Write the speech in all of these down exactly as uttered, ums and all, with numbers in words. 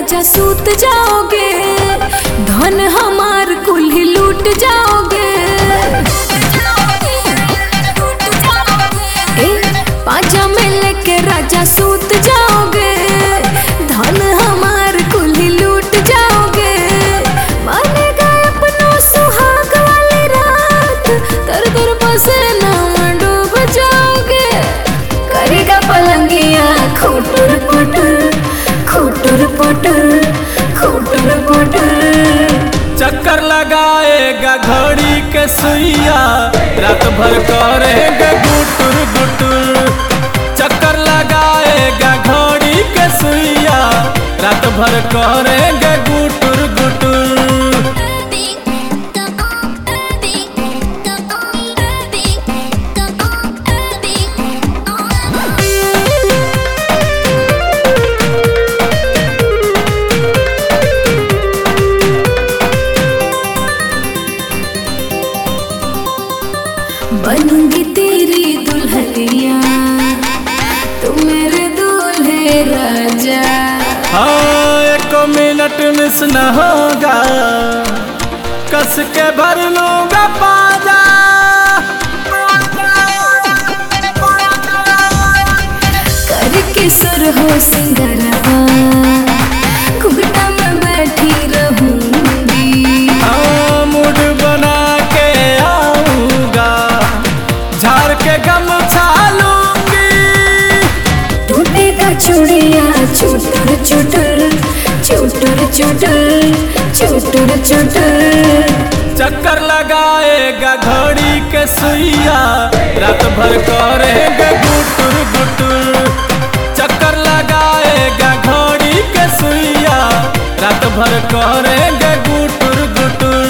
राजा सूत जाओगे, धन हमार कुल्ही लूट जाओगे। ए पाजा में लेके राजा सूत जाओगे, धन हमार कुल्ही लूट जाओगे। मानेगा अपनों सुहाग वाली रात, तर तर पसीना में डूब जाओगे। करेगा पलंगिया खुटर पुटर, खुटर पुटर, खुटर पुटर। चक्कर लगाएगा घड़ी के सुइया, रात भर करेगा गुटुर गुटुर। चक्कर लगाएगा घड़ी के सुइया, रात भर करेगा गुटुर गुटुर। बनूंगी तेरी दुल्हनिया, तू मेरे दूल्हे राजा। हाँ एक मिनट मिस न होगा, कस के भर लूंगा पाजा। करके सुर हो सिंगरवा, घुघटा में बैठी रहूंगी। हाँ मूड बना के आऊंगा, झाड़ के गमछा लूंगी। टूटेगा चूड़िया चुटर चुटर, चुटर चुटर, चुटर चुटर। चक्कर लगाएगा घड़ी के सुइया, रात भर करेगा गुटुर गुटुर। चक्कर लगाएगा घड़ी के सुइया, रात भर करेगा गुटुर गुटुर।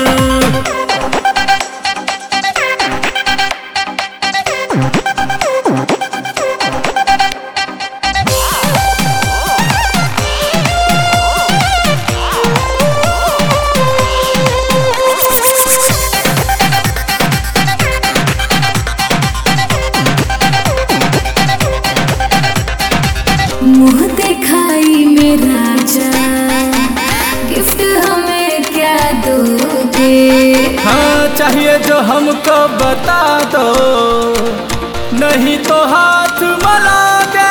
मुँह दिखाई में राजा, गिफ्ट हमें क्या दोगे? हाँ चाहिए जो हमको बता दो, नहीं तो हाथ मलोगे।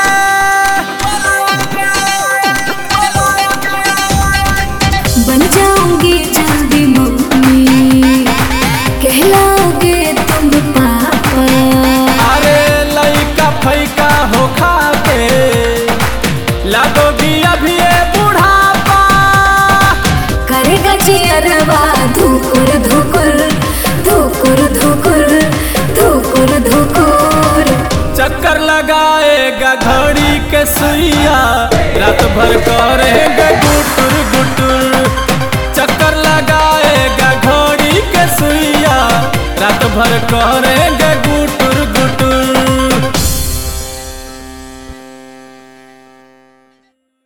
बन जाऊंगी जल्दी मम्मी, कहलाओगे तुम पापा। अरे लइका फैका हो खा के, लागोगी अभी ये बुढ़ापा। करेगा जियरवा धुकुर धुकुर, धुकुर धुकुर, धुकुर धुकुर। चक्कर लगाएगा घड़ी के सुइया, रात भर करेगा गुट